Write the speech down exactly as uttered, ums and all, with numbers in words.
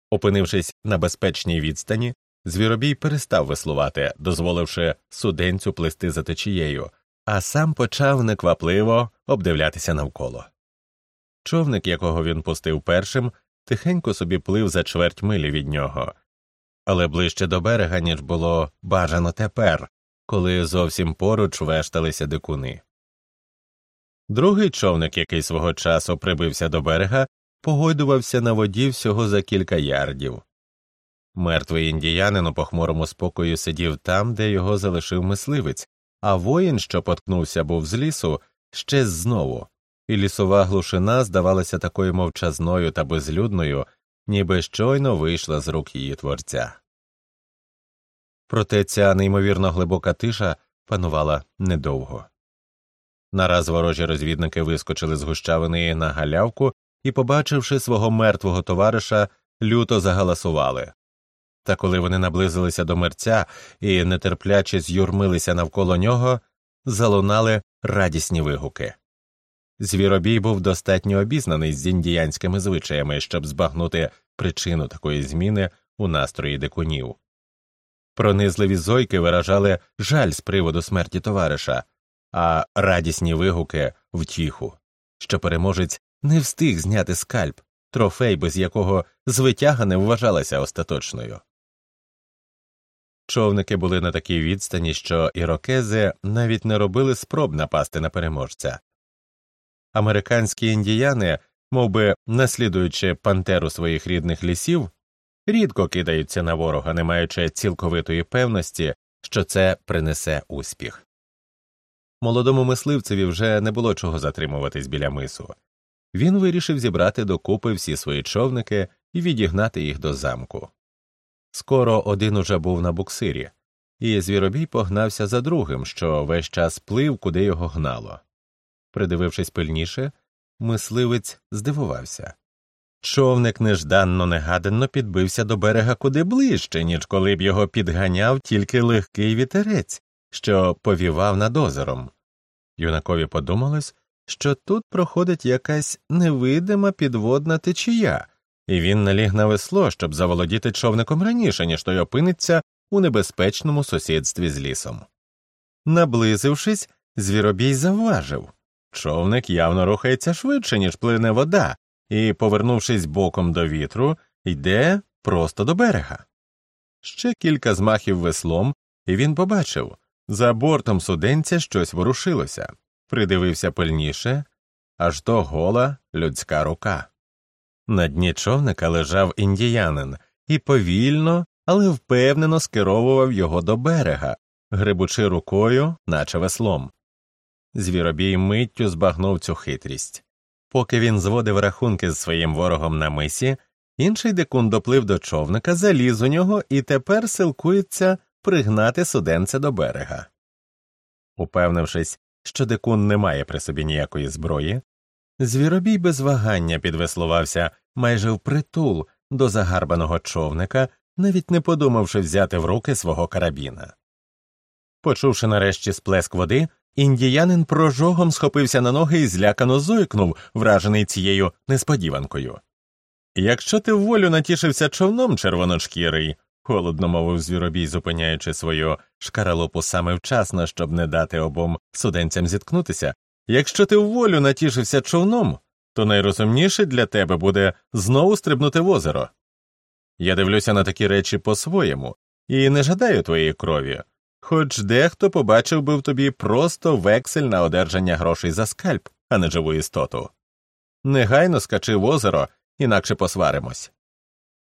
Опинившись на безпечній відстані, Звіробій перестав веслувати, дозволивши суденцю плисти за течією, а сам почав неквапливо обдивлятися навколо. Човник, якого він пустив першим, тихенько собі плив за чверть милі від нього, але ближче до берега, ніж було бажано тепер, коли зовсім поруч вешталися дикуни. Другий човник, який свого часу прибився до берега, погойдувався на воді всього за кілька ярдів. Мертвий індіянин у похмурому спокою сидів там, де його залишив мисливець, а воїн, що поткнувся був з лісу, щез знову, і лісова глушина здавалася такою мовчазною та безлюдною, ніби щойно вийшла з рук її творця. Проте ця неймовірно глибока тиша панувала недовго. Нараз ворожі розвідники вискочили з гущавини на галявку і, побачивши свого мертвого товариша, люто загаласували. Та коли вони наблизилися до мерця і нетерпляче з'юрмилися навколо нього, залунали радісні вигуки. Звіробій був достатньо обізнаний з індіянськими звичаями, щоб збагнути причину такої зміни у настрої дикунів. Пронизливі зойки виражали жаль з приводу смерті товариша, а радісні вигуки – втіху, що переможець не встиг зняти скальп, трофей, без якого звитяга не вважалася остаточною. Човники були на такій відстані, що ірокези навіть не робили спроб напасти на переможця. Американські індіяни, мовби наслідуючи пантеру своїх рідних лісів, рідко кидаються на ворога, не маючи цілковитої певності, що це принесе успіх. Молодому мисливцеві вже не було чого затримуватись біля мису. Він вирішив зібрати докупи всі свої човники і відігнати їх до замку. Скоро один уже був на буксирі, і Звіробій погнався за другим, що весь час плив, куди його гнало. Придивившись пильніше, мисливець здивувався. Човник нежданно-негаданно підбився до берега куди ближче, ніж коли б його підганяв тільки легкий вітерець, що повівав над озером. Юнакові подумалось, що тут проходить якась невидима підводна течія, і він наліг на весло, щоб заволодіти човником раніше, ніж той опиниться у небезпечному сусідстві з лісом. Наблизившись, Звіробій завважив. Човник явно рухається швидше, ніж плине вода, і, повернувшись боком до вітру, йде просто до берега. Ще кілька змахів веслом, і він побачив, за бортом суденця щось ворушилося. Придивився пильніше, аж то гола людська рука. На дні човника лежав індіянин і повільно, але впевнено скеровував його до берега, гребучи рукою, наче веслом. Звіробій миттю збагнув цю хитрість. Поки він зводив рахунки з своїм ворогом на мисі, інший дикун доплив до човника, заліз у нього і тепер силкується пригнати суденце до берега. Упевнившись, що дикун не має при собі ніякої зброї, Звіробій без вагання підвеслувався майже впритул до загарбаного човника, навіть не подумавши взяти в руки свого карабіна. Почувши нарешті сплеск води, індіянин прожогом схопився на ноги і злякано зойкнув, вражений цією несподіванкою. «Якщо ти вволю натішився човном, червоношкірий», – холодно мовив Звіробій, зупиняючи свою шкаралупу саме вчасно, щоб не дати обом суденцям зіткнутися, «якщо ти вволю натішився човном, то найрозумніше для тебе буде знову стрибнути в озеро. Я дивлюся на такі речі по-своєму і не жадаю твоєї крові, хоч дехто побачив би в тобі просто вексель на одержання грошей за скальп, а не живу істоту. Негайно скачи в озеро, інакше посваримось».